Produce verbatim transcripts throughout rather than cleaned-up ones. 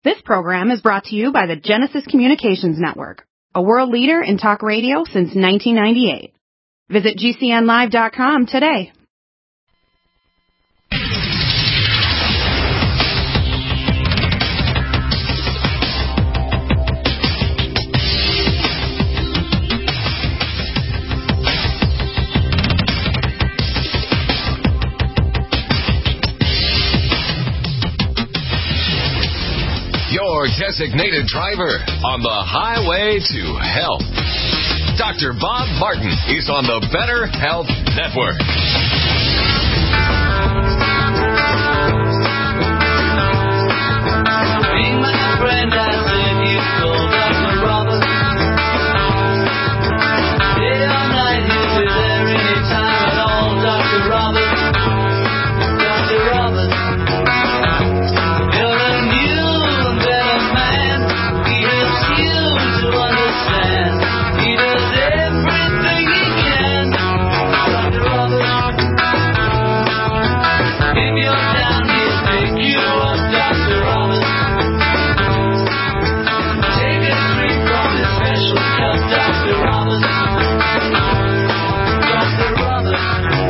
This program is brought to you by the Genesis Communications Network, a world leader in talk radio since nineteen ninety-eight. Visit G C N live dot com today. Your designated driver on the highway to health. Doctor Bob Martin is on the Better Health Network. Being my friend, I said you told Doctor Robert. Day or night, he'll be there anytime at all, Doctor Robert. Doctor Robert. You're a new and better man. He helps you to understand. He does everything he can. Doctor Robert. If you're down, he'll pick you up, Doctor Robert. Take a drink from his special cup, Doctor Robert. Doctor Robert.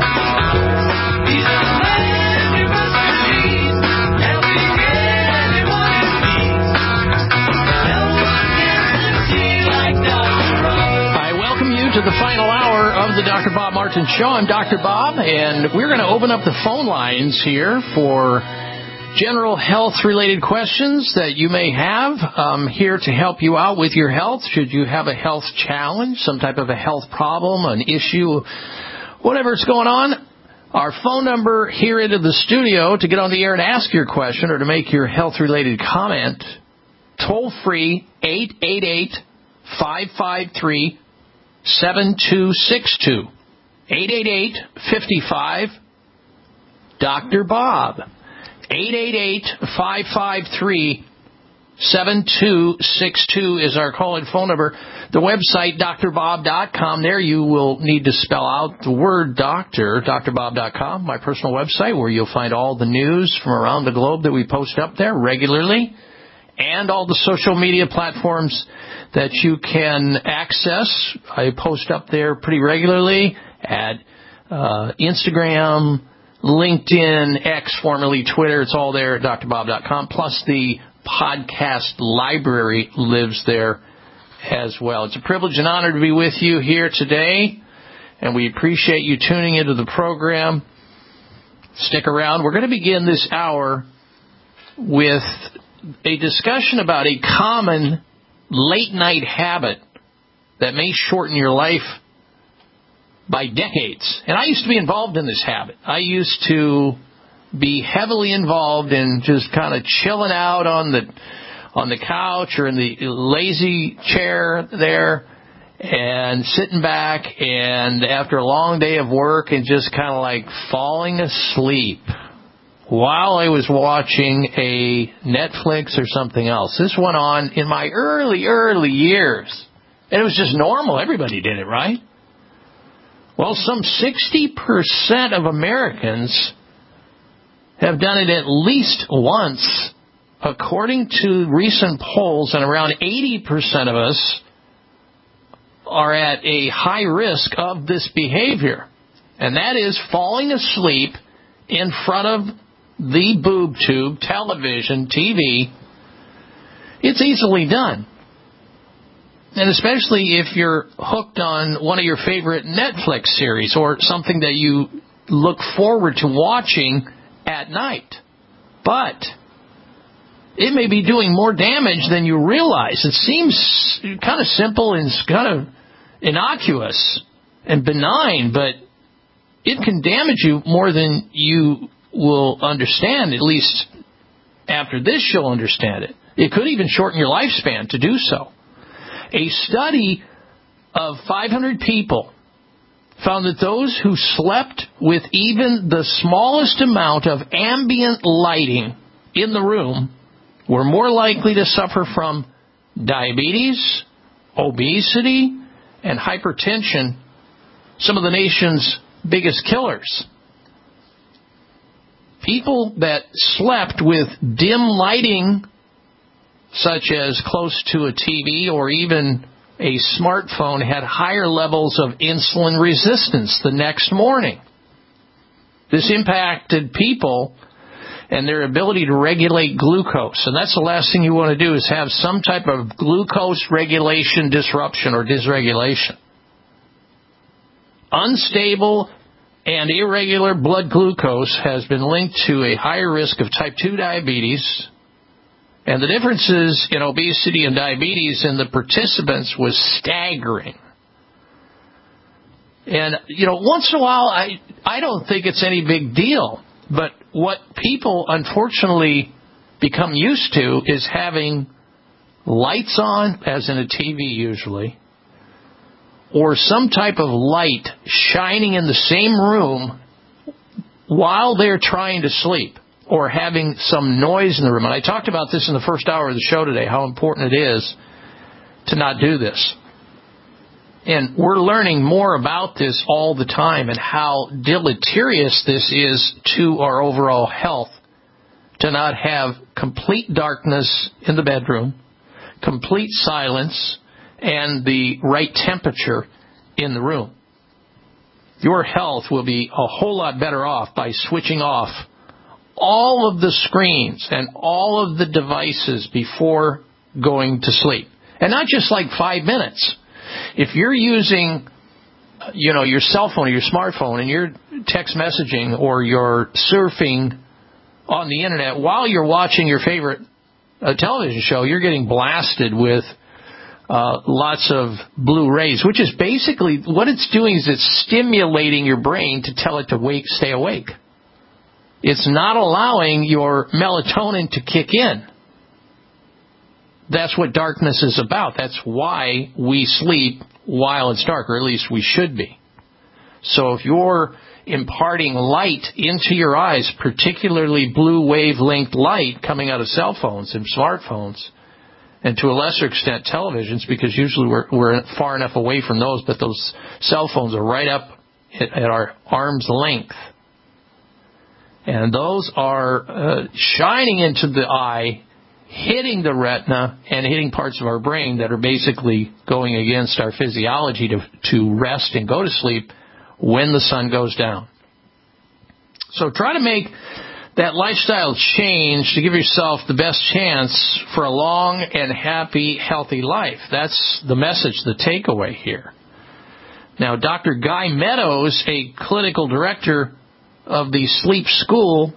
He's a man you must believe, helping anyone in need. No one gets to see like Doctor Robert. I welcome you to the final hour of the Doctor Bob Martin Show. I'm Doctor Bob, and we're going to open up the phone lines here for general health-related questions that you may have. I'm here to help you out with your health. Should you have a health challenge, some type of a health problem, an issue, whatever's going on, our phone number here into the studio to get on the air and ask your question or to make your health-related comment, toll-free, eight eight eight, five five three, seven two six two. eight eight eight, five five, Doctor Bob. eight eight eight, five five three, seven two six two is our call-in phone number. The website, D R bob dot com. There you will need to spell out the word doctor, D R bob dot com, my personal website, where you'll find all the news from around the globe that we post up there regularly, and all the social media platforms that you can access. I post up there pretty regularly at uh, Instagram, LinkedIn, X, formerly Twitter. It's all there at D R bob dot com. Plus the podcast library lives there as well. It's a privilege and honor to be with you here today, and we appreciate you tuning into the program. Stick around. We're going to begin this hour with a discussion about a common late-night habit that may shorten your life by decades. And I used to be involved in this habit. I used to be heavily involved in just kind of chilling out on the on the couch or in the lazy chair there and sitting back, and after a long day of work and just kind of like falling asleep while I was watching a Netflix or something else. This went on in my early, early years. And it was just normal. Everybody did it, right? Well, some sixty percent of Americans have done it at least once, according to recent polls, and around eighty percent of us are at a high risk of this behavior. And that is falling asleep in front of the boob tube, television, T V. It's easily done. And especially if you're hooked on one of your favorite Netflix series or something that you look forward to watching at night. But it may be doing more damage than you realize. It seems kind of simple and kind of innocuous and benign, but it can damage you more than you will understand. At least after this, you'll understand it. It could even shorten your lifespan to do so. A study of five hundred people found that those who slept with even the smallest amount of ambient lighting in the room were more likely to suffer from diabetes, obesity, and hypertension, some of the nation's biggest killers. People that slept with dim lighting such as close to a T V or even a smartphone, had higher levels of insulin resistance the next morning. This impacted people and their ability to regulate glucose. And that's the last thing you want to do, is have some type of glucose regulation disruption or dysregulation. Unstable and irregular blood glucose has been linked to a higher risk of type two diabetes, and the differences in obesity and diabetes in the participants was staggering. And, you know, once in a while, I, I don't think it's any big deal. But what people, unfortunately, become used to is having lights on, as in a T V usually, or some type of light shining in the same room while they're trying to sleep, or having some noise in the room. And I talked about this in the first hour of the show today, how important it is to not do this. And we're learning more about this all the time and how deleterious this is to our overall health, to not have complete darkness in the bedroom, complete silence, and the right temperature in the room. Your health will be a whole lot better off by switching off all of the screens and all of the devices before going to sleep. And not just like five minutes. If you're using, you know, your cell phone or your smartphone and you're text messaging or you're surfing on the internet while you're watching your favorite uh, television show, you're getting blasted with uh, lots of blue rays, which is basically what it's doing is it's stimulating your brain to tell it to wake, stay awake. It's not allowing your melatonin to kick in. That's what darkness is about. That's why we sleep while it's dark, or at least we should be. So if you're imparting light into your eyes, particularly blue wavelength light coming out of cell phones and smartphones, and to a lesser extent televisions, because usually we're, we're far enough away from those, but those cell phones are right up at, at our arm's length. And those are uh, shining into the eye, hitting the retina and hitting parts of our brain that are basically going against our physiology to, to rest and go to sleep when the sun goes down. So try to make that lifestyle change to give yourself the best chance for a long and happy, healthy life. That's the message, the takeaway here. Now, Doctor Guy Meadows, a clinical director of the Sleep School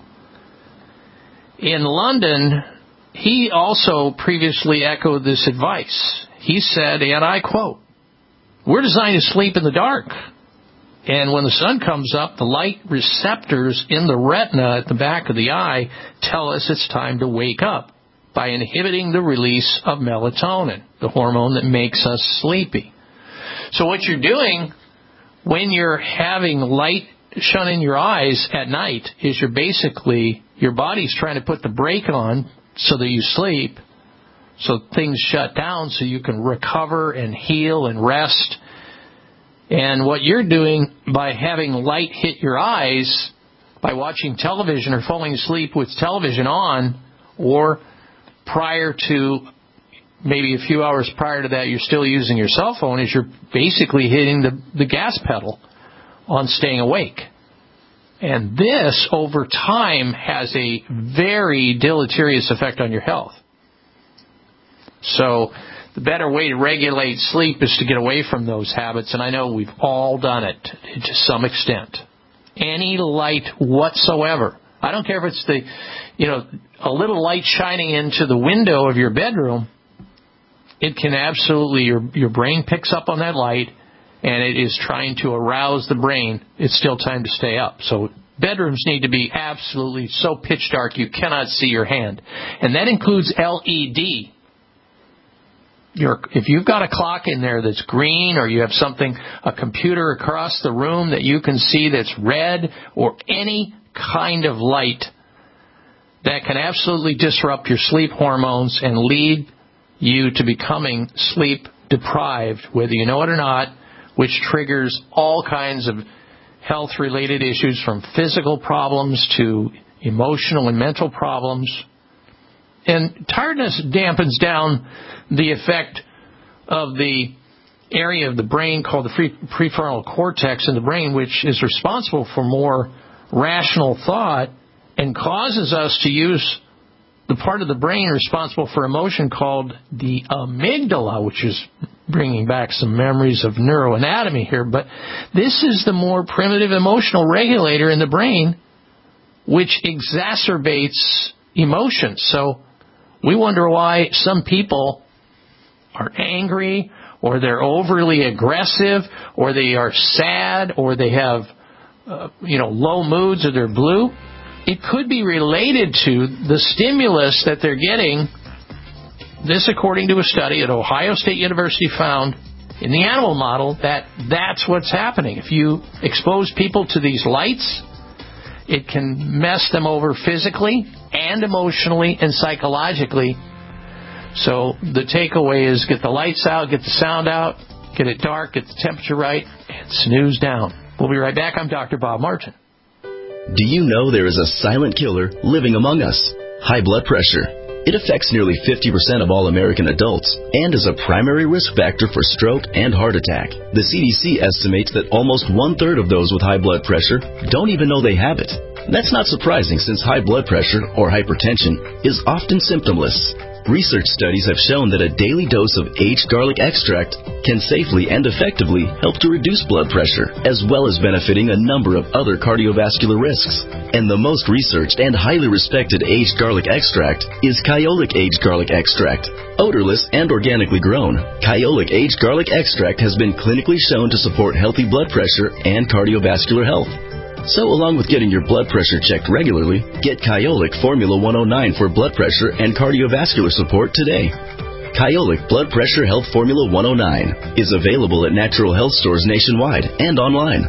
in London, he also previously echoed this advice. He said, and I quote, "We're designed to sleep in the dark. And when the sun comes up, the light receptors in the retina at the back of the eye tell us it's time to wake up by inhibiting the release of melatonin, the hormone that makes us sleepy." So what you're doing when you're having light shone in your eyes at night is you're basically, your body's trying to put the brake on so that you sleep, so things shut down so you can recover and heal and rest. And what you're doing by having light hit your eyes, by watching television or falling asleep with television on, or prior to, maybe a few hours prior to that, you're still using your cell phone, is you're basically hitting the, the gas pedal on staying awake. And this, over time, has a very deleterious effect on your health. So the better way to regulate sleep is to get away from those habits, and I know we've all done it to some extent. Any light whatsoever. I don't care if it's the, you know, a little light shining into the window of your bedroom. It can absolutely, your, your brain picks up on that light, and it is trying to arouse the brain. It's still time to stay up. So bedrooms need to be absolutely so pitch dark you cannot see your hand. And that includes L E D. Your, if you've got a clock in there that's green, or you have something, a computer across the room that you can see that's red, or any kind of light that can absolutely disrupt your sleep hormones and lead you to becoming sleep deprived, whether you know it or not, which triggers all kinds of health-related issues, from physical problems to emotional and mental problems. And tiredness dampens down the effect of the area of the brain called the prefrontal cortex in the brain, which is responsible for more rational thought and causes us to use the part of the brain responsible for emotion called the amygdala, which is bringing back some memories of neuroanatomy here. But this is the more primitive emotional regulator in the brain, which exacerbates emotions. So we wonder why some people are angry, or they're overly aggressive, or they are sad, or they have uh, you know, low moods, or they're blue. It could be related to the stimulus that they're getting. This, according to a study at Ohio State University, found in the animal model that that's what's happening. If you expose people to these lights, it can mess them over physically and emotionally and psychologically. So the takeaway is get the lights out, get the sound out, get it dark, get the temperature right, and snooze down. We'll be right back. I'm Doctor Bob Martin. Do you know there is a silent killer living among us? High blood pressure. It affects nearly fifty percent of all American adults and is a primary risk factor for stroke and heart attack. The C D C estimates that almost one-third of those with high blood pressure don't even know they have it. That's not surprising since high blood pressure, or hypertension, is often symptomless. Research studies have shown that a daily dose of aged garlic extract can safely and effectively help to reduce blood pressure, as well as benefiting a number of other cardiovascular risks. And the most researched and highly respected aged garlic extract is Kyolic Aged Garlic Extract. Odorless and organically grown, Kyolic Aged Garlic Extract has been clinically shown to support healthy blood pressure and cardiovascular health. So along with getting your blood pressure checked regularly, get Kyolic Formula one oh nine for blood pressure and cardiovascular support today. Kyolic Blood Pressure Health Formula one oh nine is available at natural health stores nationwide and online.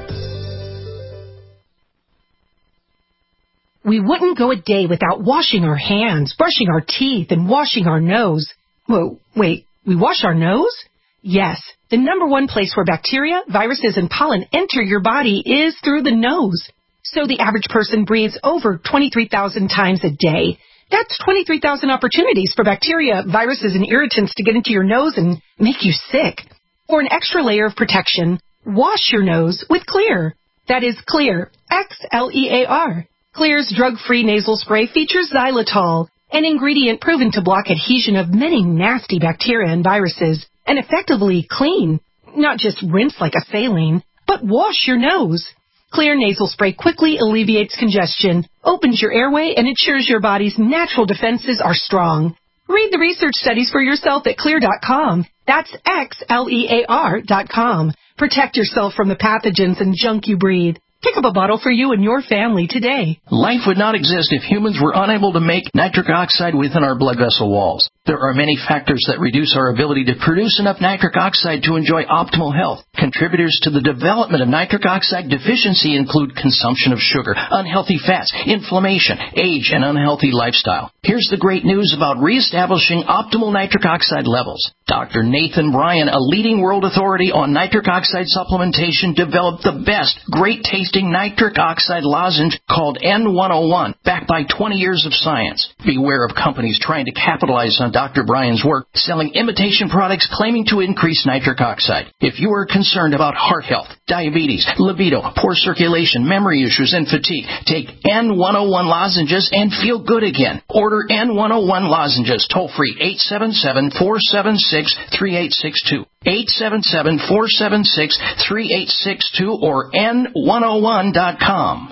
We wouldn't go a day without washing our hands, brushing our teeth, and washing our nose. Whoa, wait, we wash our nose? Yes. The number one place where bacteria, viruses, and pollen enter your body is through the nose. So the average person breathes over twenty-three thousand times a day. That's twenty-three thousand opportunities for bacteria, viruses, and irritants to get into your nose and make you sick. For an extra layer of protection, wash your nose with Xlear. That is Xlear, X L E A R. Xlear's drug-free nasal spray features xylitol, an ingredient proven to block adhesion of many nasty bacteria and viruses, and effectively clean. Not just rinse like a saline, but wash your nose. Xlear nasal spray quickly alleviates congestion, opens your airway, and ensures your body's natural defenses are strong. Read the research studies for yourself at Xlear dot com. That's X L E A R dot com. Protect yourself from the pathogens and junk you breathe. Pick up a bottle for you and your family today. Life would not exist if humans were unable to make nitric oxide within our blood vessel walls. There are many factors that reduce our ability to produce enough nitric oxide to enjoy optimal health. Contributors to the development of nitric oxide deficiency include consumption of sugar, unhealthy fats, inflammation, age, and unhealthy lifestyle. Here's the great news about reestablishing optimal nitric oxide levels. Doctor Nathan Bryan, a leading world authority on nitric oxide supplementation, developed the best, great-tasting nitric oxide lozenge called N one oh one, backed by twenty years of science. Beware of companies trying to capitalize on Doctor Bryan's work, selling imitation products claiming to increase nitric oxide. If you are concerned about heart health, diabetes, libido, poor circulation, memory issues, and fatigue, take N one oh one lozenges and feel good again. Order N one oh one lozenges toll-free eight seven seven, four seven six, three eight six two. eight seven seven, four seven six, three eight six two or N one oh one dot com.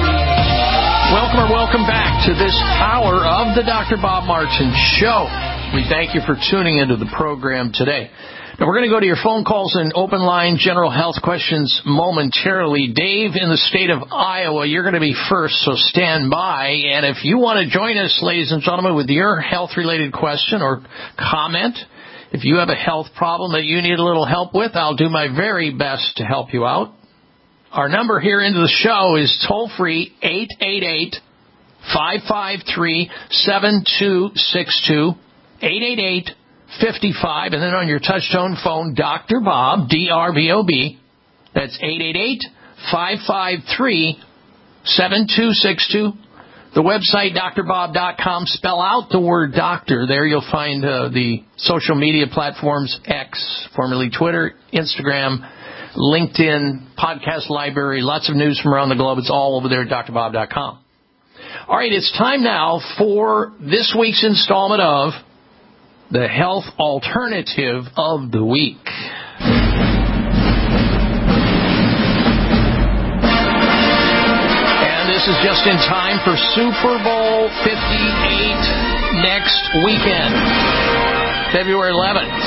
Welcome back to this hour of the Doctor Bob Martin Show. We thank you for tuning into the program today. Now, we're going to go to your phone calls and open line general health questions momentarily. Dave in the state of Iowa, you're going to be first, so stand by. And if you want to join us, ladies and gentlemen, with your health-related question or comment, if you have a health problem that you need a little help with, I'll do my very best to help you out. Our number here into the show is toll-free eight eight eight, five five three, seven two six two, eight eight eight, fifty-five, and then on your touch-tone phone, Doctor Bob, D R B O B. That's eight eight eight, five five three, seven two six two. The website, D R bob dot com. Spell out the word doctor. There you'll find uh, the social media platforms, X, formerly Twitter, Instagram, LinkedIn, podcast library, lots of news from around the globe. It's all over there at D R bob dot com. All right, it's time now for this week's installment of the Health Alternative of the Week. And this is just in time for Super Bowl fifty-eight next weekend, February eleventh.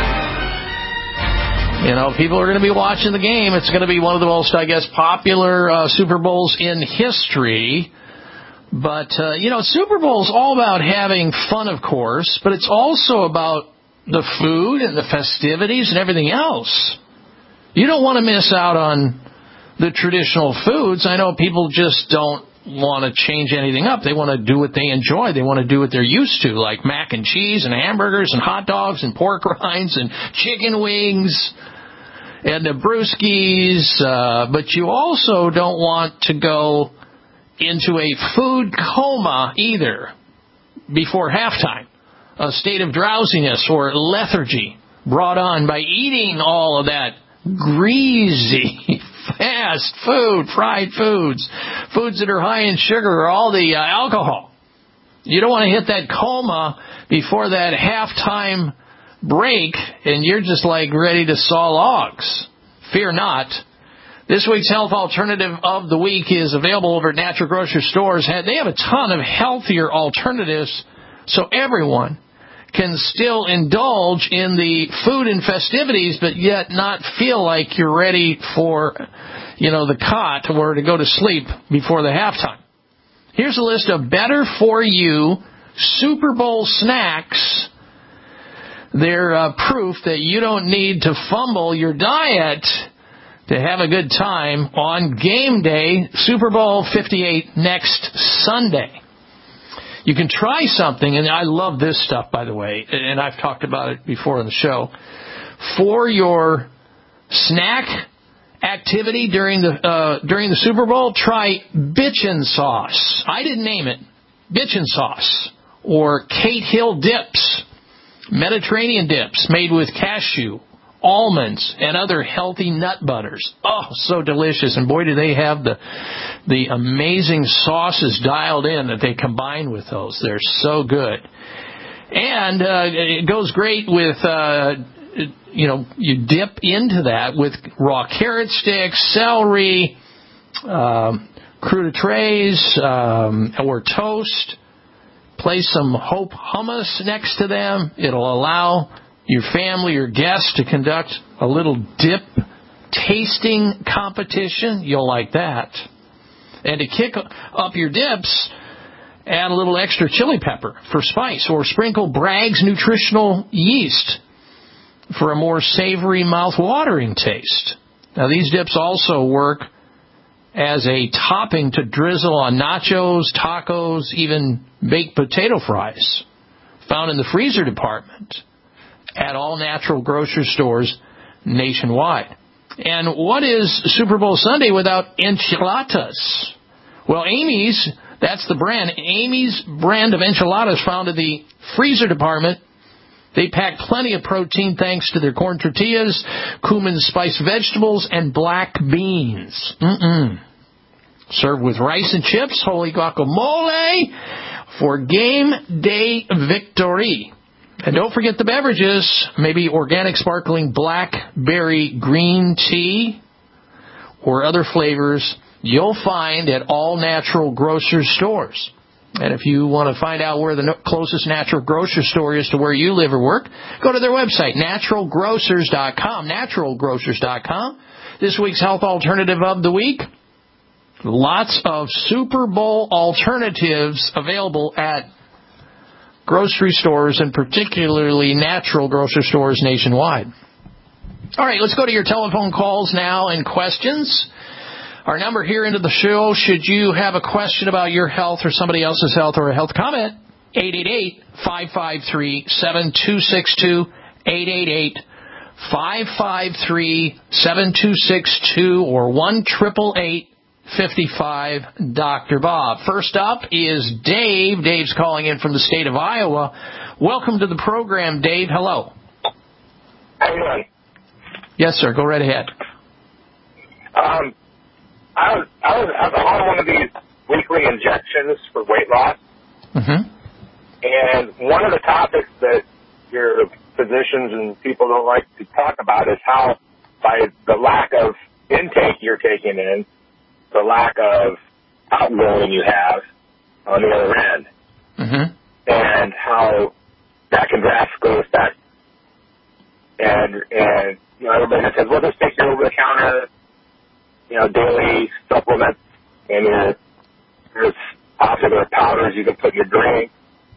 You know, people are going to be watching the game. It's going to be one of the most, I guess, popular uh, Super Bowls in history. But, uh, you know, Super Bowl is all about having fun, of course, but it's also about the food and the festivities and everything else. You don't want to miss out on the traditional foods. I know people just don't want to change anything up. They want to do what they enjoy. They want to do what they're used to, like mac and cheese and hamburgers and hot dogs and pork rinds and chicken wings and the brewskis. Uh, but you also don't want to go into a food coma either before halftime, a state of drowsiness or lethargy brought on by eating all of that greasy, fast food, fried foods, foods that are high in sugar or all the uh, alcohol. You don't want to hit that coma before that halftime break and you're just like ready to saw logs. Fear not. This week's Health Alternative of the Week is available over at Natural Grocery Stores. They have a ton of healthier alternatives so everyone can still indulge in the food and festivities, but yet not feel like you're ready for, you know, the cot or to go to sleep before the halftime. Here's a list of better-for-you Super Bowl snacks. They're uh, proof that you don't need to fumble your diet to have a good time on game day, Super Bowl fifty-eight next Sunday. You can try something, and I love this stuff, by the way, and I've talked about it before on the show. For your snack activity during the uh, during the Super Bowl, try bitchin' sauce. I didn't name it. Bitchin' sauce or Kate Hill dips, Mediterranean dips made with cashew, almonds, and other healthy nut butters. Oh, so delicious. And boy, do they have the the amazing sauces dialed in that they combine with those. They're so good. And uh, it goes great with, uh, you know, you dip into that with raw carrot sticks, celery, um, crudités, um, or toast. Place some Hope hummus next to them. It'll allow your family or guests to conduct a little dip tasting competition. You'll like that. And to kick up your dips, add a little extra chili pepper for spice or sprinkle Bragg's nutritional yeast for a more savory, mouth-watering taste. Now, these dips also work as a topping to drizzle on nachos, tacos, even baked potato fries, found in the freezer department at all natural grocery stores nationwide. And what is Super Bowl Sunday without enchiladas? Well, Amy's, that's the brand. Amy's brand of enchiladas found in the freezer department. They pack plenty of protein thanks to their corn tortillas, cumin spiced vegetables, and black beans. Mm-mm. Served with rice and chips, holy guacamole for game day victory. And don't forget the beverages, maybe organic sparkling blackberry green tea or other flavors you'll find at all natural grocery stores. And if you want to find out where the closest natural grocery store is to where you live or work, go to their website, natural grocers dot com, natural grocers dot com. This week's health alternative of the week, lots of Super Bowl alternatives available at grocery stores, and particularly natural grocery stores nationwide. All right, let's go to your telephone calls now and questions. Our number here into the show, should you have a question about your health or somebody else's health or a health comment, eight eight eight, five five three, seven two six two, eight eight eight, five five three, seven two six two, or one eight eight eight, five five, Doctor Bob. First up is Dave. Dave's calling in from the state of Iowa. Welcome to the program, Dave. Hello. How you doing? Yes, sir. Go right ahead. Um, I was I was I was on one of these weekly injections for weight loss, mm-hmm. and one of the topics that your physicians and people don't like to talk about is how, by the lack of intake you're taking in, the lack of outgoing you have on the other end, mm-hmm. and how that can drastically affect. And and you know, everybody says, well, just take your over-the-counter, you know, daily supplements, and your, there's popular powders you can put in your drink.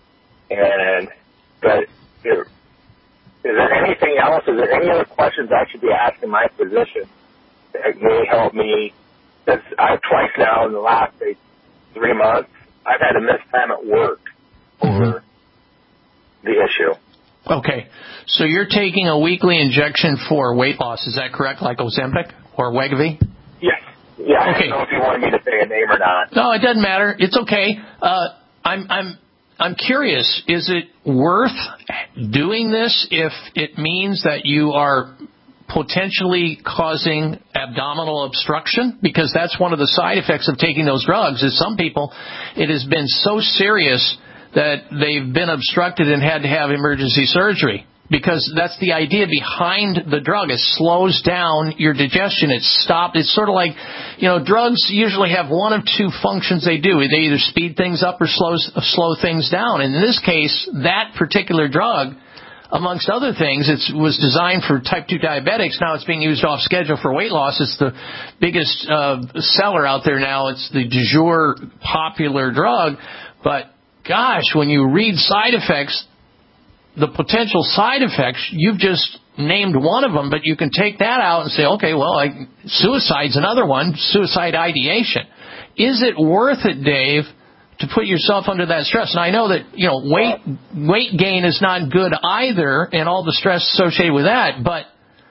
And but there, is there anything else? Is there any other questions I should be asking my physician that may help me? Because I've twice now in the last say, three months, I've had to miss time at work over mm-hmm. the issue. Okay, so you're taking a weekly injection for weight loss, is that correct, like Ozempic or Wegovy? Yes. Yeah, okay. I don't know if you wanted me to say a name or not. No, it doesn't matter. It's okay. Uh, I'm I'm I'm curious, is it worth doing this if it means that you are potentially causing abdominal obstruction? Because that's one of the side effects of taking those drugs, is some people, it has been so serious that they've been obstructed and had to have emergency surgery. Because that's the idea behind the drug. It slows down your digestion. It's stopped. It's sort of like, you know, drugs usually have one of two functions they do. They either speed things up or slows, slow things down. And in this case, that particular drug, amongst other things, it was designed for type two diabetics. Now it's being used off schedule for weight loss. It's the biggest uh, seller out there now. It's the du jour popular drug. But gosh, when you read side effects, the potential side effects, you've just named one of them, but you can take that out and say, okay, well, I, suicide's another one, suicide ideation. Is it worth it, Dave, to put yourself under that stress? And I know that, you know, weight weight gain is not good either, and all the stress associated with that, but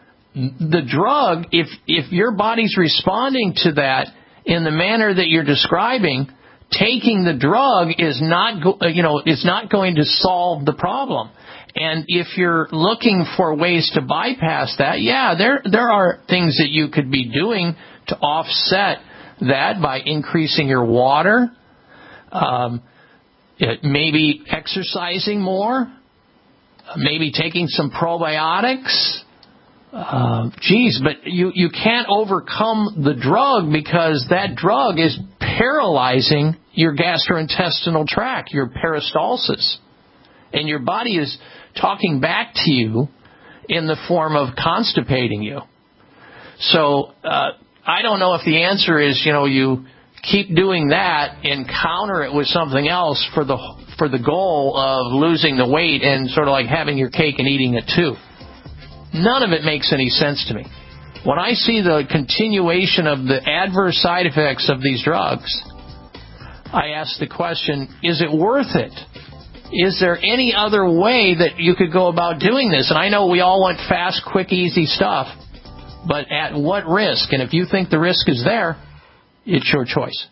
the drug, if if your body's responding to that in the manner that you're describing, taking the drug is not, go, you know, is not going to solve the problem. And if you're looking for ways to bypass that, yeah, there there are things that you could be doing to offset that by increasing your water, um, maybe exercising more, maybe taking some probiotics. Uh, geez, but you, you can't overcome the drug because that drug is paralyzing your gastrointestinal tract, your peristalsis. And your body is talking back to you in the form of constipating you. So uh, I don't know if the answer is, you know, you keep doing that and counter it with something else for the for the goal of losing the weight and sort of like having your cake and eating it too. None of it makes any sense to me. When I see the continuation of the adverse side effects of these drugs, I ask the question, is it worth it? Is there any other way that you could go about doing this? And I know we all want fast, quick, easy stuff, but at what risk? And if you think the risk is there, it's your choice.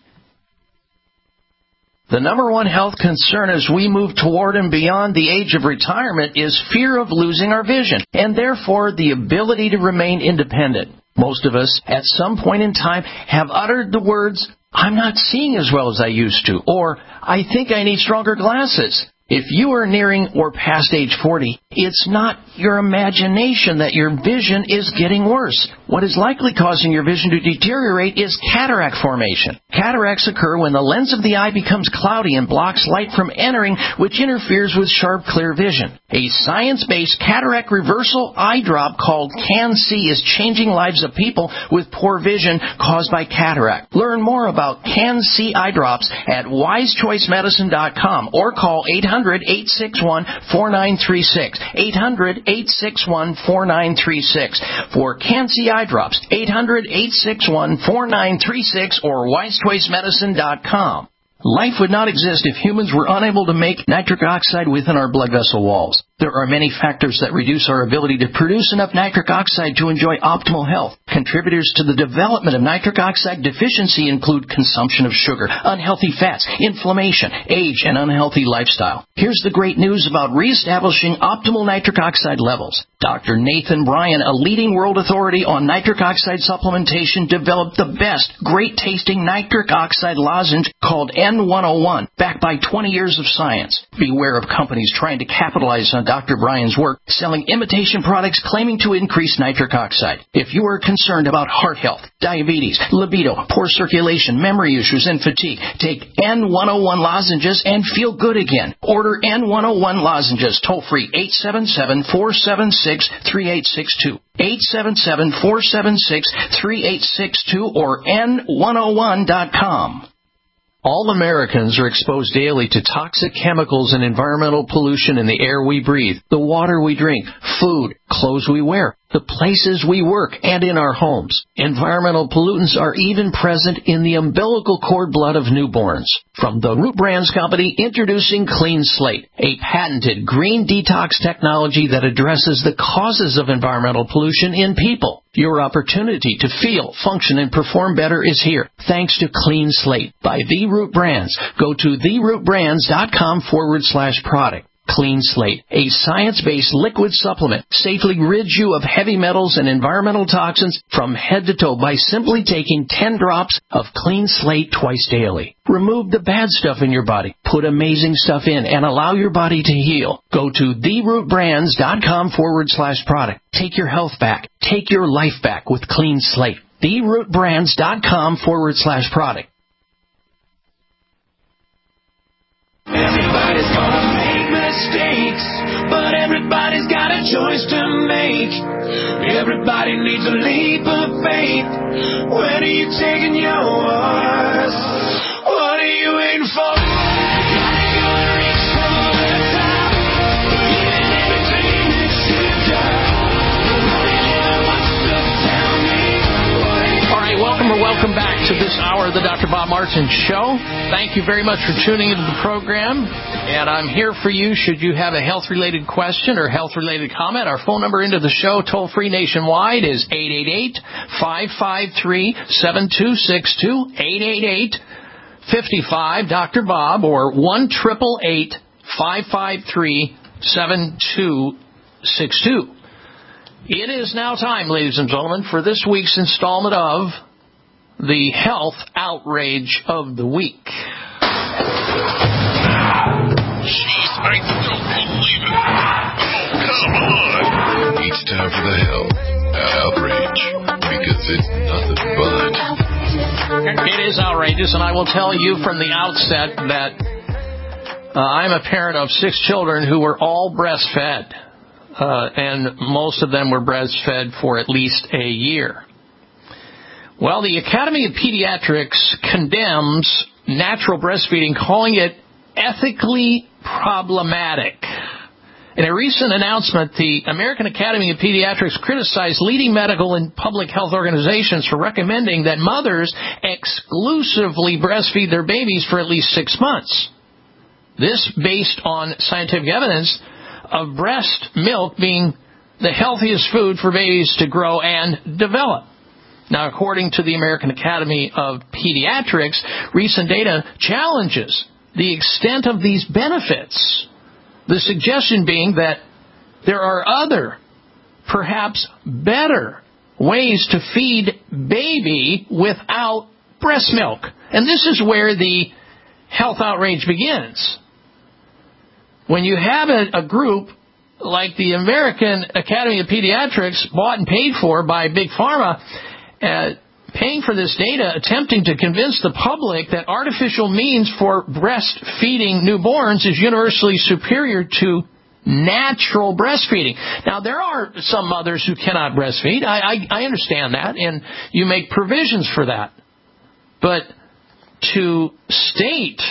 The number one health concern as we move toward and beyond the age of retirement is fear of losing our vision, and therefore the ability to remain independent. Most of us, at some point in time, have uttered the words, "I'm not seeing as well as I used to," or "I think I need stronger glasses." If you are nearing or past age forty, it's not your imagination that your vision is getting worse. What is likely causing your vision to deteriorate is cataract formation. Cataracts occur when the lens of the eye becomes cloudy and blocks light from entering, which interferes with sharp, clear vision. A science-based cataract reversal eye drop called CanC is changing lives of people with poor vision caused by cataract. Learn more about CanC eye drops at wise choice medicine dot com or call eight hundred, eight six one, four nine three six. eight hundred, eight six one, four nine three six. For CanC eye drops, eight hundred, eight six one, four nine three six or wise choice medicine dot com. Life would not exist if humans were unable to make nitric oxide within our blood vessel walls. There are many factors that reduce our ability to produce enough nitric oxide to enjoy optimal health. Contributors to the development of nitric oxide deficiency include consumption of sugar, unhealthy fats, inflammation, age, and unhealthy lifestyle. Here's the great news about reestablishing optimal nitric oxide levels. Doctor Nathan Bryan, a leading world authority on nitric oxide supplementation, developed the best, great-tasting nitric oxide lozenge called N one oh one, backed by twenty years of science. Beware of companies trying to capitalize on Doctor Bryan's work, selling imitation products claiming to increase nitric oxide. If you are concerned about heart health, diabetes, libido, poor circulation, memory issues, and fatigue, take N one oh one lozenges and feel good again. Order N one oh one lozenges toll-free eight seven seven, four seven six, three eight six two. eight seven seven, four seven six, three eight six two or N one oh one dot com. All Americans are exposed daily to toxic chemicals and environmental pollution in the air we breathe, the water we drink, food, clothes we wear, the places we work, and in our homes. Environmental pollutants are even present in the umbilical cord blood of newborns. From the Root Brands Company, introducing Clean Slate, a patented green detox technology that addresses the causes of environmental pollution in people. Your opportunity to feel, function, and perform better is here, thanks to Clean Slate by The Root Brands. Go to the root brands dot com forward slash product. Clean Slate, a science-based liquid supplement, safely rids you of heavy metals and environmental toxins from head to toe by simply taking ten drops of Clean Slate twice daily. Remove the bad stuff in your body, put amazing stuff in, and allow your body to heal. Go to the root brands dot com forward slash product. Take your health back. Take your life back with Clean Slate. the root brands dot com forward slash product. Everybody's gonna make mistakes, but everybody's got a choice to make. Everybody needs a leap of faith. When are you taking yours? What are you waiting for? You're gonna reach for the top, giving everything that you've got. Nobody wants to tell me what are you. All right, welcome or welcome back to this hour of the Doctor Bob Martin Show. Thank you very much for tuning into the program. And I'm here for you should you have a health-related question or health-related comment. Our phone number into the show, toll-free nationwide, is eight eight eight, five five three, seven two six two, eight eight eight, five five, Doctor Bob, or one eight eight eight, five five three, seven two six two. It is now time, ladies and gentlemen, for this week's installment of the Health Outrage of the Week. Jeez, I don't believe it. Oh, come on. It's time for the Health Outrage, because it's nothing but... It is outrageous, and I will tell you from the outset that uh, I'm a parent of six children who were all breastfed, uh, and most of them were breastfed for at least a year. Well, the Academy of Pediatrics condemns natural breastfeeding, calling it ethically problematic. In a recent announcement, the American Academy of Pediatrics criticized leading medical and public health organizations for recommending that mothers exclusively breastfeed their babies for at least six months. This based on scientific evidence of breast milk being the healthiest food for babies to grow and develop. Now, according to the American Academy of Pediatrics, recent data challenges the extent of these benefits. The suggestion being that there are other, perhaps better, ways to feed baby without breast milk. And this is where the health outrage begins. When you have a, a group like the American Academy of Pediatrics, bought and paid for by Big Pharma, uh, paying for this data, attempting to convince the public that artificial means for breastfeeding newborns is universally superior to natural breastfeeding. Now, there are some mothers who cannot breastfeed. I, I, I understand that, and you make provisions for that. But to state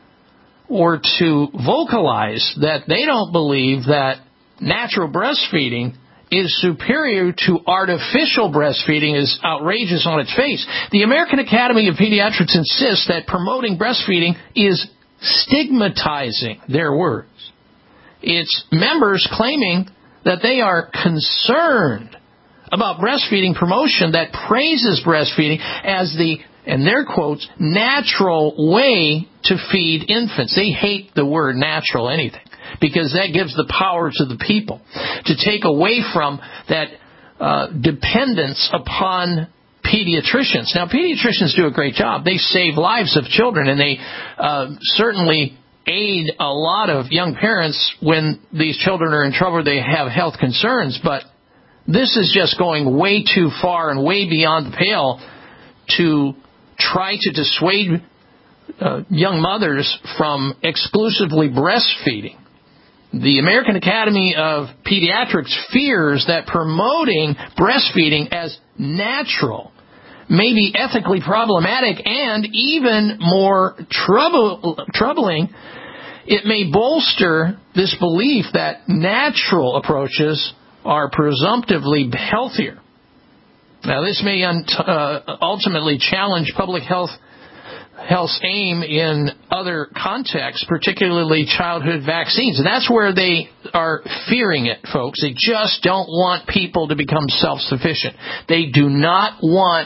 or to vocalize that they don't believe that natural breastfeeding is superior to artificial breastfeeding is outrageous on its face. The American Academy of Pediatrics insists that promoting breastfeeding is stigmatizing, their words. It's members claiming that they are concerned about breastfeeding promotion that praises breastfeeding as the, and their quotes, natural way to feed infants. They hate the word natural anything, because that gives the power to the people to take away from that uh, dependence upon pediatricians. Now, pediatricians do a great job. They save lives of children, and they uh, certainly aid a lot of young parents when these children are in trouble, they have health concerns. But this is just going way too far and way beyond the pale to try to dissuade uh, young mothers from exclusively breastfeeding. The American Academy of Pediatrics fears that promoting breastfeeding as natural may be ethically problematic, and even more trouble, troubling, it may bolster this belief that natural approaches are presumptively healthier. Now, this may un- uh, ultimately challenge public health health's aim in other contexts, particularly childhood vaccines. And that's where they are fearing it, folks. They just don't want people to become self-sufficient. They do not want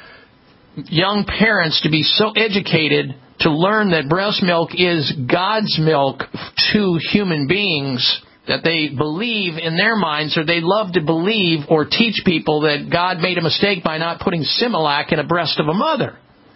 young parents to be so educated to learn that breast milk is God's milk to human beings, that they believe in their minds, or they love to believe or teach people that God made a mistake by not putting Similac in a breast of a mother.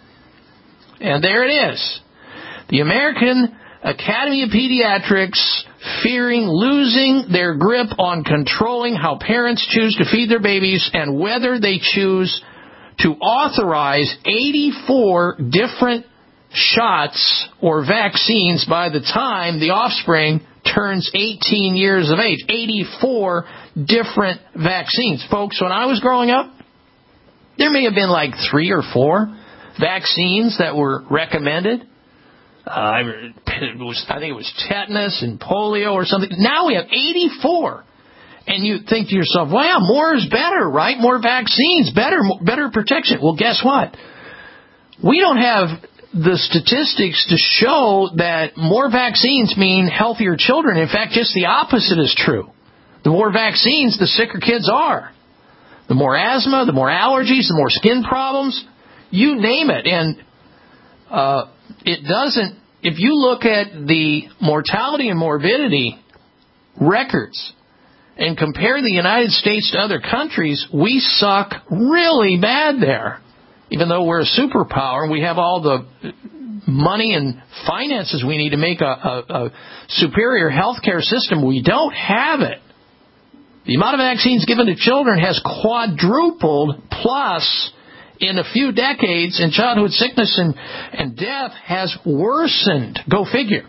And there it is. The American Academy of Pediatrics fearing losing their grip on controlling how parents choose to feed their babies and whether they choose to authorize eighty-four different shots or vaccines by the time the offspring turns eighteen years of age. eighty-four different vaccines. Folks, when I was growing up, there may have been like three or four vaccines that were recommended. Uh, I, it was, I think it was tetanus and polio or something. Now we have eighty-four. And you think to yourself, wow, more is better, right? More vaccines, better, better protection. Well, guess what? We don't have the statistics to show that more vaccines mean healthier children. In fact, just the opposite is true. The more vaccines, the sicker kids are. The more asthma, the more allergies, the more skin problems, you name it. And uh, it doesn't, if you look at the mortality and morbidity records and compare the United States to other countries, we suck really bad there. Even though we're a superpower and we have all the money and finances we need to make a, a, a superior healthcare system, we don't have it. The amount of vaccines given to children has quadrupled, plus in a few decades, and childhood sickness and, and death has worsened. Go figure.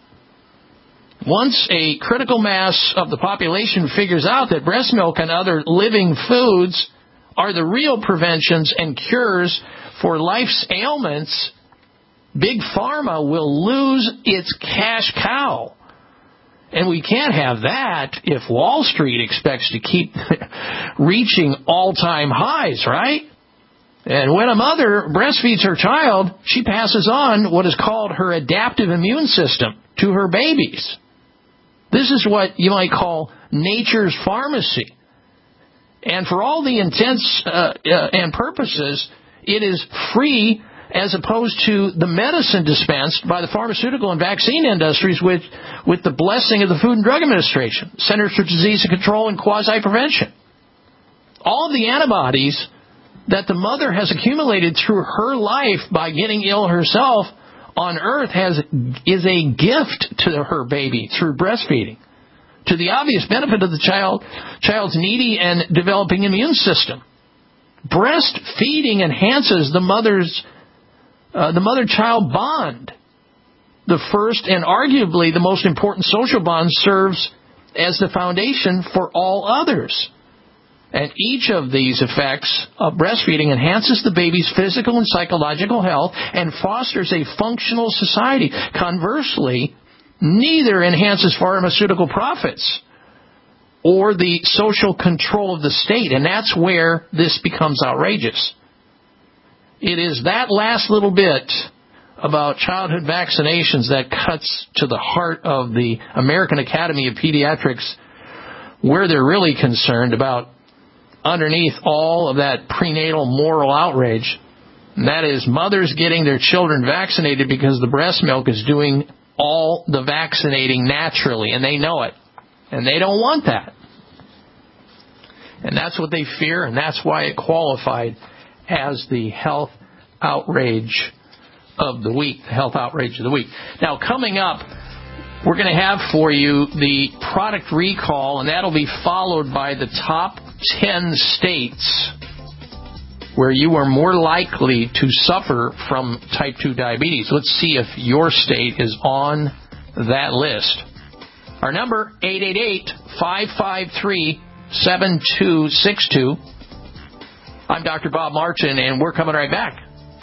Once a critical mass of the population figures out that breast milk and other living foods are the real preventions and cures for life's ailments, Big Pharma will lose its cash cow. And we can't have that if Wall Street expects to keep reaching all-time highs, right? And when a mother breastfeeds her child, she passes on what is called her adaptive immune system to her babies. This is what you might call nature's pharmacy. And for all the intents uh, uh, and purposes, it is free as opposed to the medicine dispensed by the pharmaceutical and vaccine industries with, with the blessing of the Food and Drug Administration, Centers for Disease Control and Quasi-Prevention. All of the antibodies that the mother has accumulated through her life by getting ill herself on earth has is a gift to her baby through breastfeeding. to the obvious benefit of the child, child's needy and developing immune system. Breastfeeding enhances the mother's uh, the mother-child bond. The first and arguably the most important social bond serves as the foundation for all others. And each of these effects of breastfeeding enhances the baby's physical and psychological health and fosters a functional society. Conversely, neither enhances pharmaceutical profits or the social control of the state, and that's where this becomes outrageous. It is that last little bit about childhood vaccinations that cuts to the heart of the American Academy of Pediatrics, where they're really concerned about underneath all of that prenatal moral outrage. And that is mothers getting their children vaccinated because the breast milk is doing all the vaccinating naturally, and they know it. And they don't want that. And that's what they fear, and that's why it qualified as the health outrage of the week, the health outrage of the week. Now, coming up, we're going to have for you the product recall, and that'll be followed by the top ten states where you are more likely to suffer from type two diabetes. Let's see if your state is on that list. Our number, eight eight eight, five five three, seven two six two. I'm Doctor Bob Martin, and we're coming right back.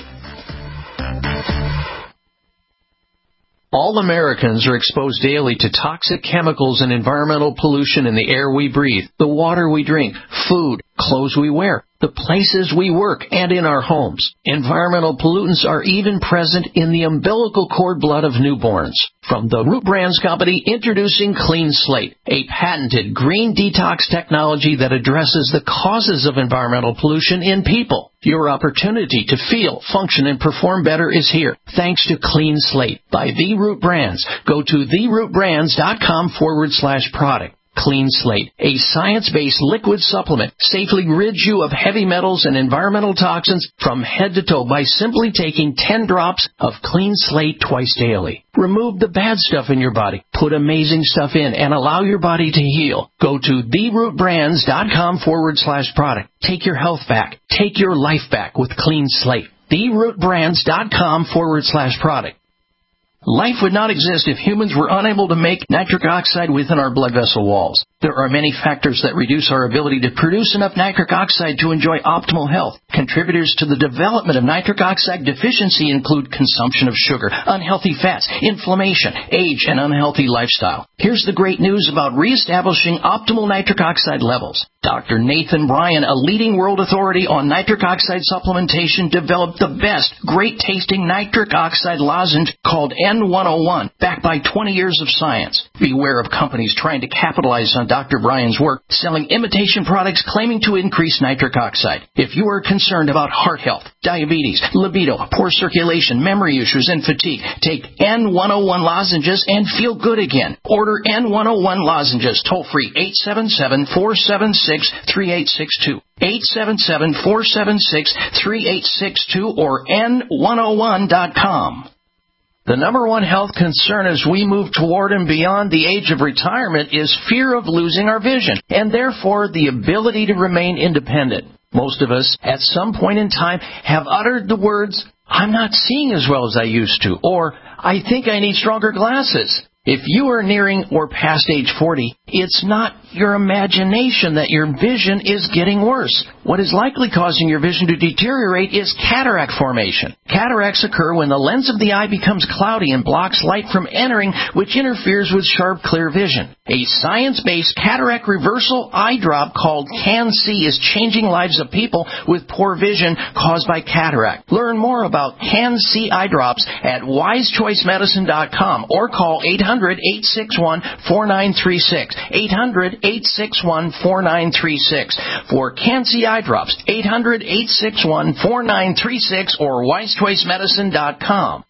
All Americans are exposed daily to toxic chemicals and environmental pollution in the air we breathe, the water we drink, food, clothes we wear, the places we work, and in our homes. Environmental pollutants are even present in the umbilical cord blood of newborns. From the Root Brands Company, introducing Clean Slate, a patented green detox technology that addresses the causes of environmental pollution in people. Your opportunity to feel, function, and perform better is here, thanks to Clean Slate by The Root Brands. Go to therootbrands.com forward slash product. Clean Slate, a science-based liquid supplement, safely rids you of heavy metals and environmental toxins from head to toe by simply taking ten drops of Clean Slate twice daily. Remove the bad stuff in your body, put amazing stuff in, and allow your body to heal. Go to therootbrands.com forward slash product. Take your health back. Take your life back with Clean Slate. therootbrands.com forward slash product. Life would not exist if humans were unable to make nitric oxide within our blood vessel walls. There are many factors that reduce our ability to produce enough nitric oxide to enjoy optimal health. Contributors to the development of nitric oxide deficiency include consumption of sugar, unhealthy fats, inflammation, age, and unhealthy lifestyle. Here's the great news about reestablishing optimal nitric oxide levels. Doctor Nathan Bryan, a leading world authority on nitric oxide supplementation, developed the best, great-tasting nitric oxide lozenge called N one oh one, backed by twenty years of science. Beware of companies trying to capitalize on Doctor Bryan's work, selling imitation products claiming to increase nitric oxide. If you are concerned about heart health, diabetes, libido, poor circulation, memory issues, and fatigue, take N one oh one lozenges and feel good again. Order N one oh one lozenges toll-free eight seven seven, four seven six, three eight six two. eight seven seven, four seven six, three eight six two or N one oh one dot com. The number one health concern as we move toward and beyond the age of retirement is fear of losing our vision, and therefore the ability to remain independent. Most of us, at some point in time, have uttered the words, "I'm not seeing as well as I used to," or "I think I need stronger glasses." If you are nearing or past age forty, it's not your imagination that your vision is getting worse. What is likely causing your vision to deteriorate is cataract formation. Cataracts occur when the lens of the eye becomes cloudy and blocks light from entering, which interferes with sharp, clear vision. A science-based cataract reversal eye drop called Can-C is changing lives of people with poor vision caused by cataract. Learn more about Can-C eye drops at wise choice medicine dot com or call eight hundred, eight six one, four nine three six. eight hundred, eight six one, four nine three six. For Can-C eye drops, eight hundred, eight six one, four nine three six or wise choice medicine dot com.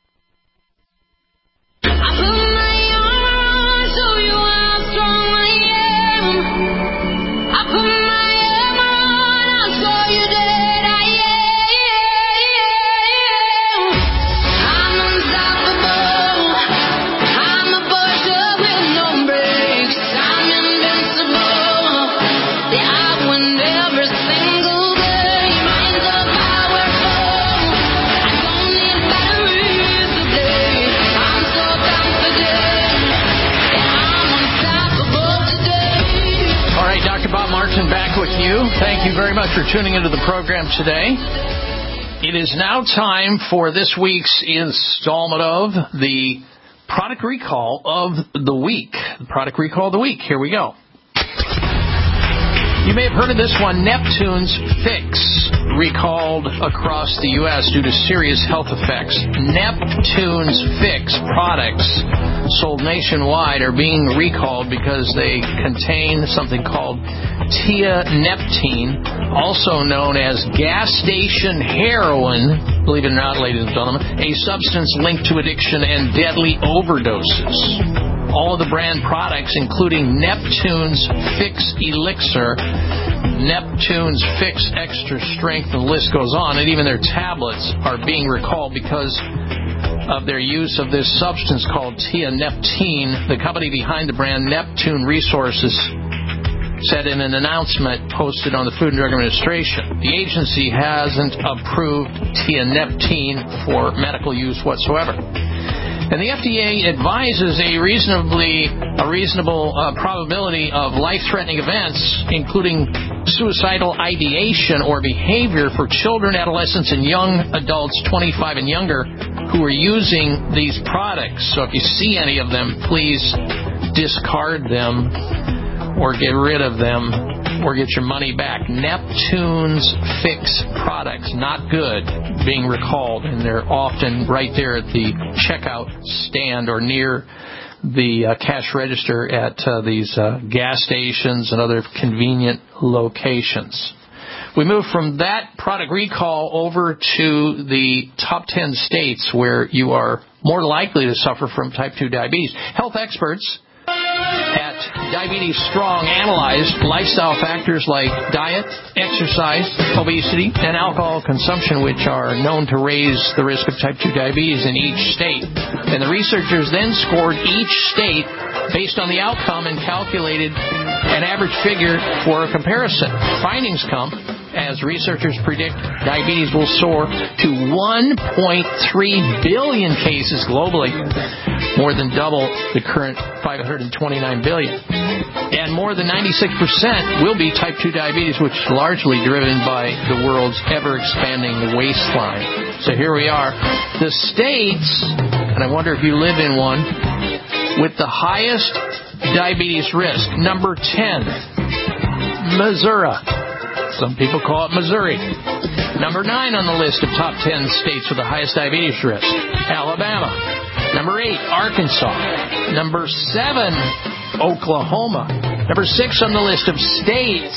I'm back with you. Thank you very much for tuning into the program today. It is now time for this week's installment of the Product Recall of the Week. The Product Recall of the Week. Here we go. You may have heard of this one, Neptune's Fix, recalled across the U S due to serious health effects. Neptune's Fix products sold nationwide are being recalled because they contain something called tianeptine, also known as gas station heroin, believe it or not, ladies and gentlemen, a substance linked to addiction and deadly overdoses. All of the brand products, including Neptune's Fix Elixir, Neptune's Fix Extra Strength, the list goes on, and even their tablets are being recalled because of their use of this substance called tianeptine. The company behind the brand, Neptune Resources, said in an announcement posted on the Food and Drug Administration, the agency hasn't approved tianeptine for medical use whatsoever. And the F D A advises a reasonably a reasonable uh, probability of life-threatening events, including suicidal ideation or behavior for children, adolescents, and young adults twenty-five and younger who are using these products. So if you see any of them, please discard them or get rid of them or get your money back. Neptune's Fix products, not good, being recalled, and they're often right there at the checkout stand or near the uh, cash register at uh, these uh, gas stations and other convenient locations. We move from that product recall over to the top ten states where you are more likely to suffer from type two diabetes. Health experts at Diabetes Strong analyzed lifestyle factors like diet, exercise, obesity, and alcohol consumption, which are known to raise the risk of type two diabetes in each state. And the researchers then scored each state based on the outcome and calculated an average figure for a comparison. Findings come as researchers predict diabetes will soar to one point three billion cases globally, more than double the current five hundred twenty-nine billion. And more than ninety-six percent will be type two diabetes, which is largely driven by the world's ever-expanding waistline. So here we are. The states, and I wonder if you live in one, with the highest diabetes risk. Number ten, Missouri. Some people call it Missouri. Number nine on the list of top ten states with the highest diabetes risk, Alabama. Number eight, Arkansas. Number seven, Oklahoma. Number six on the list of states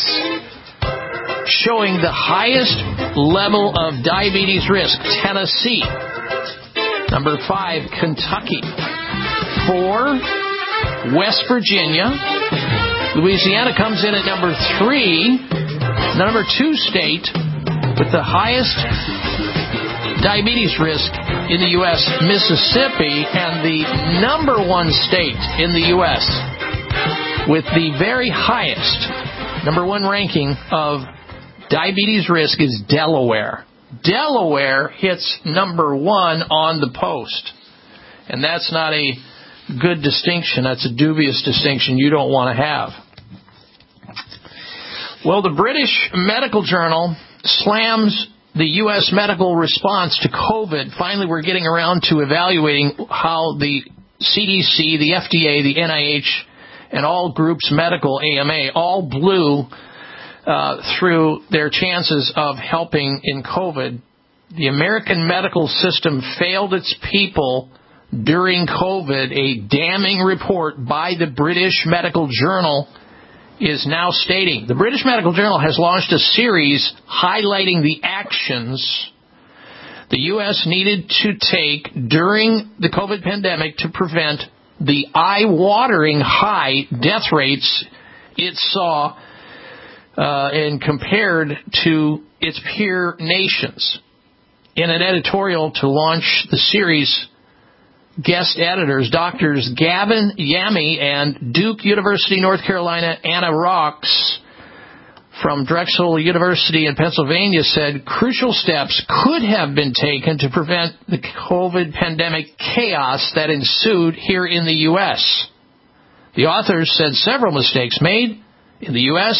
showing the highest level of diabetes risk, Tennessee. Number five, Kentucky. Four, West Virginia. Louisiana comes in at number three. The number two state with the highest diabetes risk in the U S, Mississippi, and the number one state in the U S with the very highest number one ranking of diabetes risk is Delaware. Delaware hits number one on the post. And that's not a good distinction. That's a dubious distinction you don't want to have. Well, the British Medical Journal slams the U S medical response to COVID. Finally, we're getting around to evaluating how the C D C, the F D A, the N I H, and all groups medical, A M A, all blew uh, through their chances of helping in COVID. The American medical system failed its people during COVID. A damning report by the British Medical Journal is now stating. The British Medical Journal has launched a series highlighting the actions the U S needed to take during the COVID pandemic to prevent the eye-watering high death rates it saw uh, and compared to its peer nations. In an editorial to launch the series, guest editors, Doctors Gavin Yamey and Duke University, North Carolina, Anna Rocks from Drexel University in Pennsylvania said crucial steps could have been taken to prevent the COVID pandemic chaos that ensued here in the U S. The authors said several mistakes made in the U S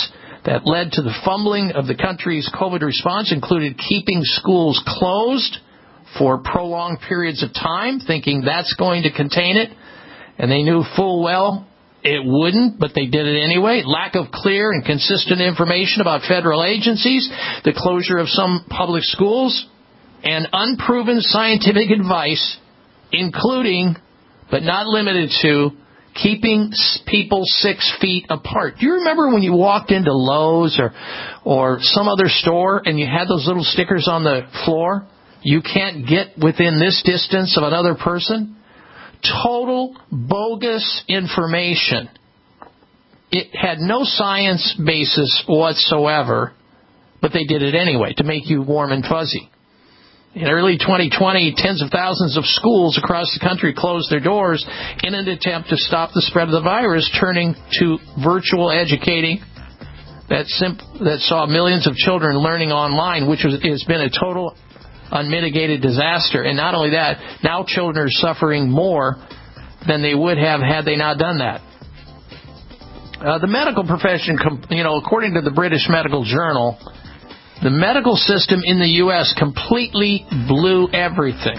that led to the fumbling of the country's COVID response included keeping schools closed for prolonged periods of time, thinking that's going to contain it. And they knew full well it wouldn't, but they did it anyway. Lack of clear and consistent information about federal agencies, the closure of some public schools, and unproven scientific advice, including, but not limited to, keeping people six feet apart. Do you remember when you walked into Lowe's or or some other store and you had those little stickers on the floor? You can't get within this distance of another person? Total bogus information. It had no science basis whatsoever, but they did it anyway to make you warm and fuzzy. In early twenty twenty, tens of thousands of schools across the country closed their doors in an attempt to stop the spread of the virus, turning to virtual educating that, simp- that saw millions of children learning online, which was, has been a total unmitigated disaster. And not only that, now children are suffering more than they would have had they not done that. Uh, the medical profession, you know, according to the British Medical Journal, the medical system in the U S completely blew everything.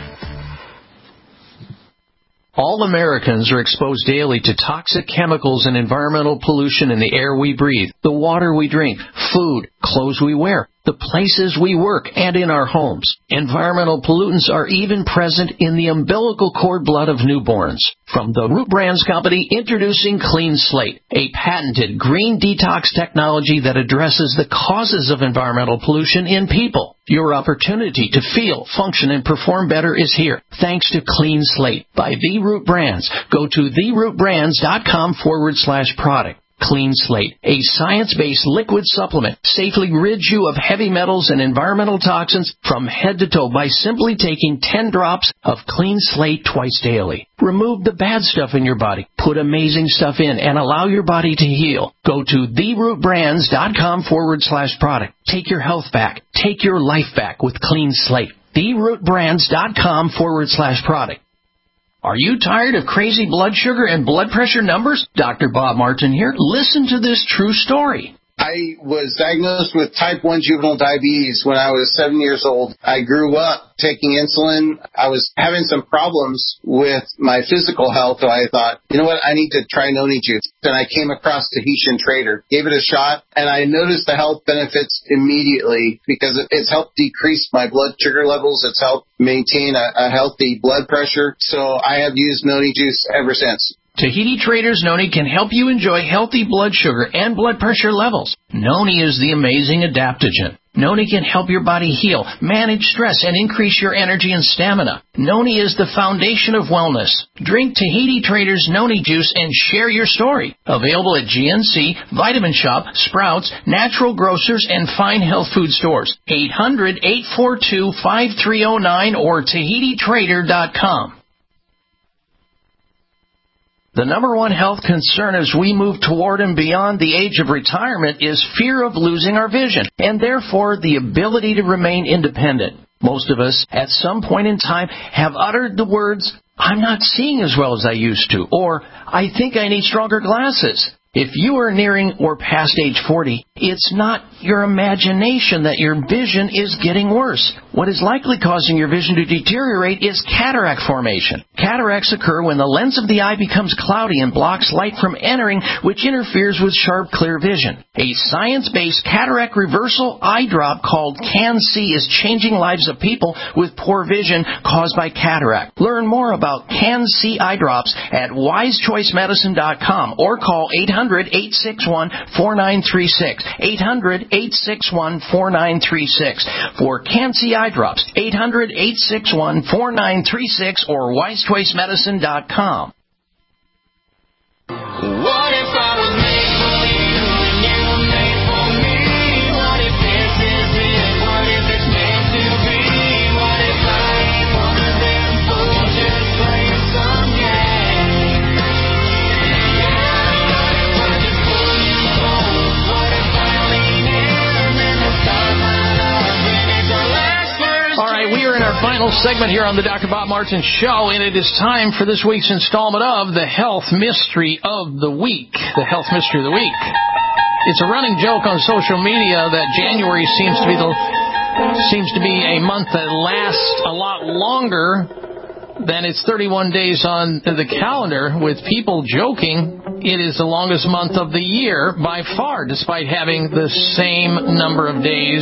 All Americans are exposed daily to toxic chemicals and environmental pollution in the air we breathe, the water we drink, food, clothes we wear, the places we work, and in our homes. Environmental pollutants are even present in the umbilical cord blood of newborns. From the Root Brands Company, introducing Clean Slate, a patented green detox technology that addresses the causes of environmental pollution in people. Your opportunity to feel, function, and perform better is here, thanks to Clean Slate by The Root Brands. Go to therootbrands.com forward slash product. Clean Slate, a science-based liquid supplement, safely rids you of heavy metals and environmental toxins from head to toe by simply taking ten drops of Clean Slate twice daily. Remove the bad stuff in your body, put amazing stuff in, and allow your body to heal. Go to therootbrands.com forward slash product. Take your health back. Take your life back with Clean Slate. therootbrands.com forward slash product. Are you tired of crazy blood sugar and blood pressure numbers? Doctor Bob Martin here. Listen to this true story. I was diagnosed with type one juvenile diabetes when I was seven years old. I grew up taking insulin. I was having some problems with my physical health, so I thought, you know what, I need to try Noni Juice. And I came across Tahitian Trader, gave it a shot, and I noticed the health benefits immediately because it's helped decrease my blood sugar levels. It's helped maintain a, a healthy blood pressure. So I have used Noni Juice ever since. Tahiti Trader's Noni can help you enjoy healthy blood sugar and blood pressure levels. Noni is the amazing adaptogen. Noni can help your body heal, manage stress, and increase your energy and stamina. Noni is the foundation of wellness. Drink Tahiti Trader's Noni Juice and share your story. Available at G N C, Vitamin Shop, Sprouts, Natural Grocers, and fine health food stores. eight hundred, eight four two, five three zero nine or tahiti trader dot com. The number one health concern as we move toward and beyond the age of retirement is fear of losing our vision, and therefore the ability to remain independent. Most of us, at some point in time, have uttered the words, "I'm not seeing as well as I used to," or "I think I need stronger glasses." If you are nearing or past age forty, it's not your imagination that your vision is getting worse. What is likely causing your vision to deteriorate is cataract formation. Cataracts occur when the lens of the eye becomes cloudy and blocks light from entering, which interferes with sharp, clear vision. A science-based cataract reversal eye drop called CanC is changing lives of people with poor vision caused by cataract. Learn more about CanC eye drops at wise choice medicine dot com or call eight hundred, eight six one, four nine three six. eight hundred, eight six one, four nine three six. For CanC eye drops, eight hundred, eight six one, four nine three six or wise choice medicine dot com. What if I was made for you and you were made for me? What if this is it? What if it's meant to be? What if I ain't one of them fools just playing some game? Yeah, what if I just pull you close? What if I lean in and the start my love and it's the last verse? All right, we are in our final segment here on the Doctor Bob Martin Show, and it is time for this week's installment of the Health Mystery of the Week. The Health Mystery of the Week it's a running joke on social media that January seems to be the seems to be a month that lasts a lot longer than its thirty-one days on the calendar, with people joking it is the longest month of the year by far, despite having the same number of days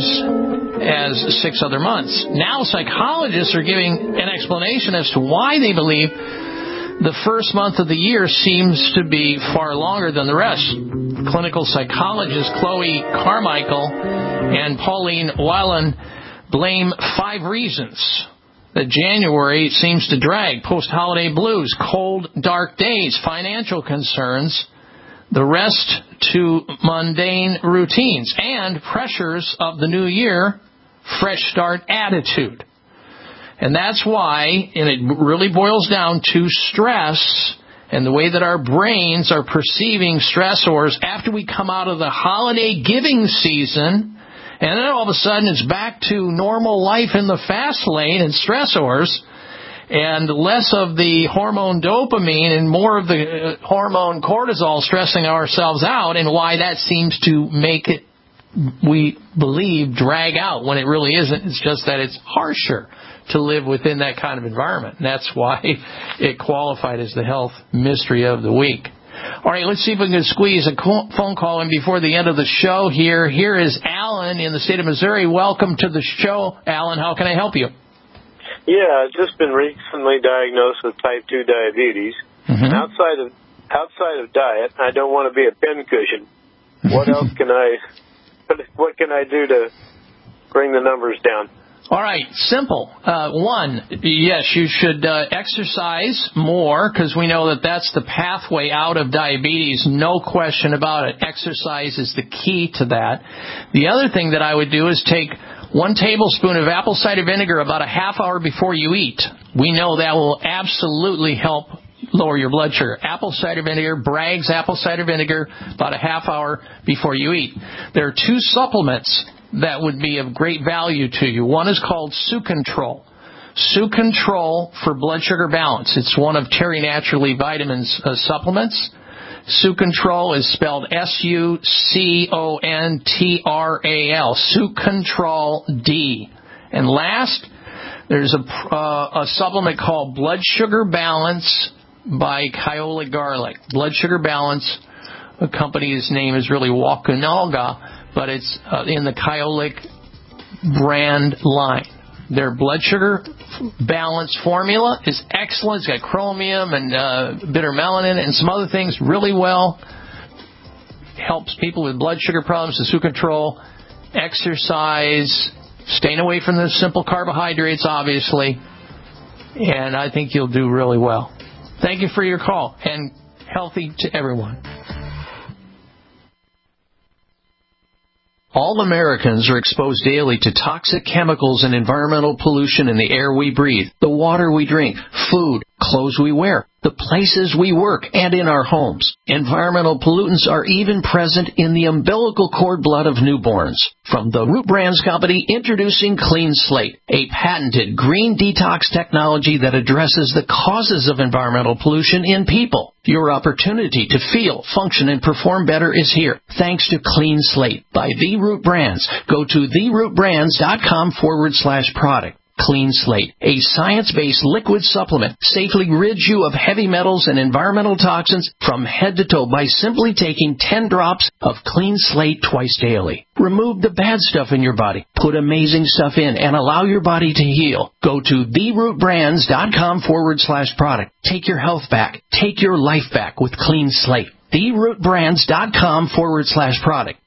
as six other months. Now psychologists are giving an explanation as to why they believe the first month of the year seems to be far longer than the rest. Clinical psychologists Chloe Carmichael and Pauline Weiland blame five reasons that January seems to drag: post-holiday blues, cold, dark days, financial concerns, the rest to mundane routines, and pressures of the new year, fresh start attitude. And that's why, and it really boils down to stress and the way that our brains are perceiving stressors after we come out of the holiday giving season. And then all of a sudden it's back to normal life in the fast lane and stressors, and less of the hormone dopamine and more of the hormone cortisol stressing ourselves out, and why that seems to make it, we believe, drag out when it really isn't. It's just that it's harsher to live within that kind of environment. And that's why it qualified as the health mystery of the week. All right, let's see if we can squeeze a phone call in before the end of the show here. Here is Alan in the state of Missouri. Welcome to the show, Alan. How can I help you? Yeah, I've just been recently diagnosed with type two diabetes. Mm-hmm. Outside of outside of diet, I don't want to be a pincushion. What else can I, what can I do to bring the numbers down? All right, simple. Uh, one, yes, you should uh, exercise more, because we know that that's the pathway out of diabetes, no question about it. Exercise is the key to that. The other thing that I would do is take one tablespoon of apple cider vinegar about a half hour before you eat. We know that will absolutely help lower your blood sugar. Apple cider vinegar, Bragg's apple cider vinegar, about a half hour before you eat. There are two supplements that would be of great value to you. One is called Sucontrol. Sucontrol for blood sugar balance. It's one of Terry Naturally Vitamins uh, supplements. Sucontrol is spelled S U C O N T R A L. Sucontrol D. And last, there's a, uh, a supplement called Blood Sugar Balance by Kyolic Garlic. Blood Sugar Balance, the company's name is really Wakunaga, but it's uh, in the Kyolic brand line. Their blood sugar balance formula is excellent. It's got chromium and uh, bitter melanin and some other things really well. Helps people with blood sugar problems, the Sucontrol. Exercise, staying away from the simple carbohydrates, obviously. And I think you'll do really well. Thank you for your call, and healthy to everyone. All Americans are exposed daily to toxic chemicals and environmental pollution in the air we breathe, the water we drink, food, clothes we wear, the places we work, and in our homes. Environmental pollutants are even present in the umbilical cord blood of newborns. From the Root Brands Company, introducing Clean Slate, a patented green detox technology that addresses the causes of environmental pollution in people. Your opportunity to feel, function, and perform better is here, thanks to Clean Slate by The Root Brands. Go to therootbrands.com forward slash product. Clean Slate, a science-based liquid supplement, safely rids you of heavy metals and environmental toxins from head to toe by simply taking ten drops of Clean Slate twice daily. Remove the bad stuff in your body, put amazing stuff in, and allow your body to heal. Go to therootbrands.com forward slash product. Take your health back. Take your life back with Clean Slate. therootbrands.com forward slash product.